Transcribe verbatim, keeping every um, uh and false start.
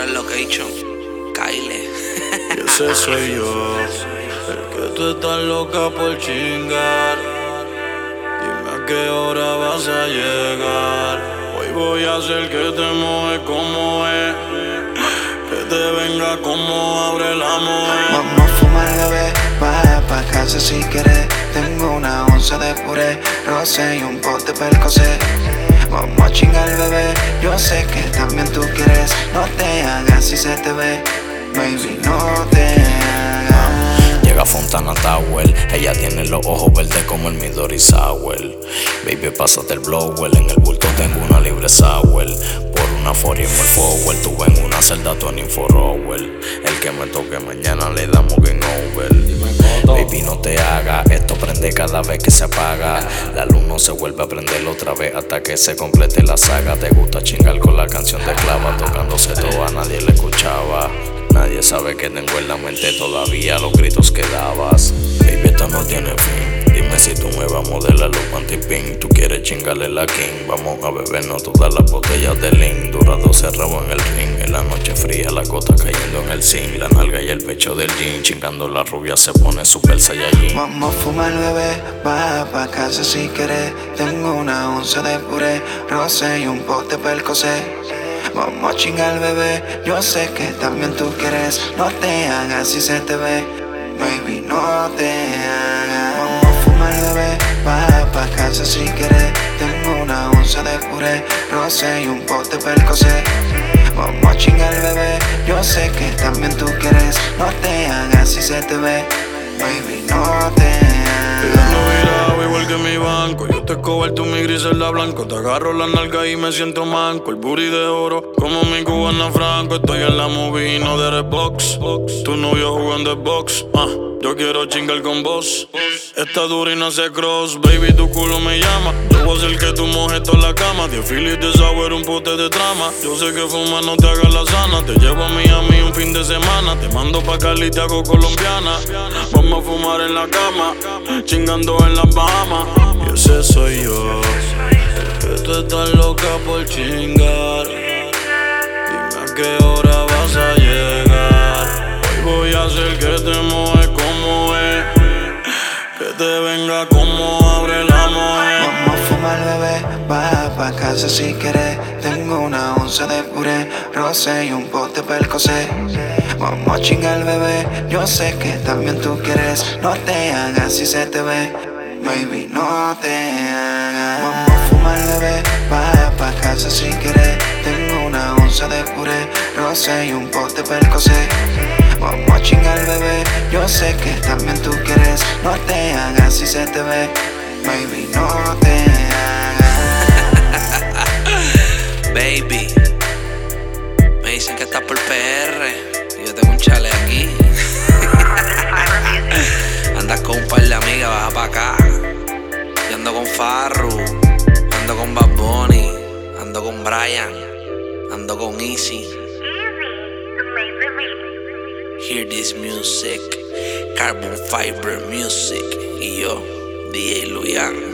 Ahora el location, Kyle. Y ese soy yo, el que tú estás loca por chingar. Dime a qué hora vas a llegar. Hoy voy a hacer que te mojes como es, que te venga como abre la moe. Vamos a fumar, bebé, vaya pa' casa si quieres. Tengo una onza de puré, rosé y un pote percocé. Vamos a chingar, bebé, yo sé que también tú quieres. No te hagas si se te ve, baby, no te hagas. Llega Fontana Tower, ella tiene los ojos verdes como el Midori Sour. Baby, pásate el blower, en el bulto tengo una libre sour. Por una forty more forward, tú en una celda veinticuatro for hour. El que me toque mañana le damos game over. Baby, no te hagas, esto prende cada vez que se apaga. La luz no se vuelve a prender otra vez hasta que se complete la saga. Te gusta chingar con la canción de Clava, tocándose todo, a nadie le escuchaba. Nadie sabe que tengo en la mente todavía los gritos que dabas. Baby, esto no tiene fin. Dime si tú me vas a modelar los panty-pink. Tú quieres chingarle la king. Vamos a bebernos todas las botellas de lean. Dura doce rabos en el ring. En la noche fría, la gota cayendo en el zinc. La nalga y el pecho del jean. Chingando la rubia se pone super saiyajin. Vamos a fumar, bebé, vaya pa' casa si quieres. Tengo una onza de puré, rosé y un pote percocé. Vamos a chingar, bebé, yo sé que también tú quieres. No te hagas si se te ve, baby, no te hagas. Vamos a fumar, bebé, vaya pa' casa si quieres. Tengo una onza de puré, rosé y un pote percocé. Vamos a chingar, bebé, yo sé que también tú quieres. No te hagas si se te ve, baby, no te hagas. Ando virado igual que mi banco. Yo te cojo tú mi Griselda blanco. Te agarro la nalga y me siento manco. El booty de oro como mi cubana Franco. Estoy en la movie, no de Redbox. Tu novio jugando el box. Ah, yo quiero chingar con vos. Esta dura y no hace cross. Baby, tu culo me llama. Yo voy a hacer que tu mojes toda la cama. Diez filis de sour, un pote de trama. Yo sé que fuma no te haga la sana. Te llevo a Miami un fin de semana. Te mando pa' Cali y te hago colombiana. Vamos a fumar en la cama, chingando en las Bahamas. Y ese soy yo, el que tú estás loca por chingar. Dime a qué hora vas a llegar. Hoy voy a hacer que te mojes como es, que te venga como abre la moe. Vamos a fumar, bebé, vaya pa' casa si quieres. Tengo una onza de puré, rosé y un pote percocé. Vamos a chingar, bebé, yo sé que también tú quieres. No te hagas si se te ve, baby, no te hagas. Vamos a fumar, bebé, vaya pa' casa si quieres. Tengo una onza de puré, rosé y un pote percocé. Vamos a chingar, bebé, yo sé que también tú quieres. No te hagas si se te ve, baby, no te hagas. Baby, me dicen que estás por P R. Y yo tengo un chale aquí. Andas con un par de amigas, baja pa' acá. Yo ando con Farru, ando con Bad Bunny, ando con Brian, ando con Easy. Hear this music, Carbon Fiber Music. Y yo, D J Luyan.